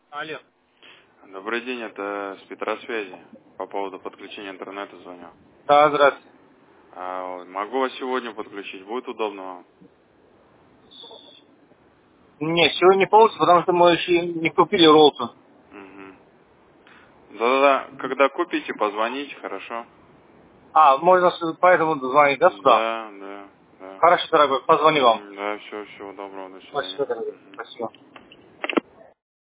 Алло. Добрый день, это с Петросвязи. По поводу подключения интернета звоню. Да, здравствуйте. Могу вас сегодня подключить, будет удобно вам? Не, сегодня не получится, потому что мы еще не купили роллтон. Угу. Да-да-да, когда купите, позвоните, хорошо? Можно поэтому звонить, да, сюда? Да, да, да. Хорошо, дорогой, позвони вам. Да, всего доброго, до свидания. Спасибо, дорогой. Мгм. Спасибо.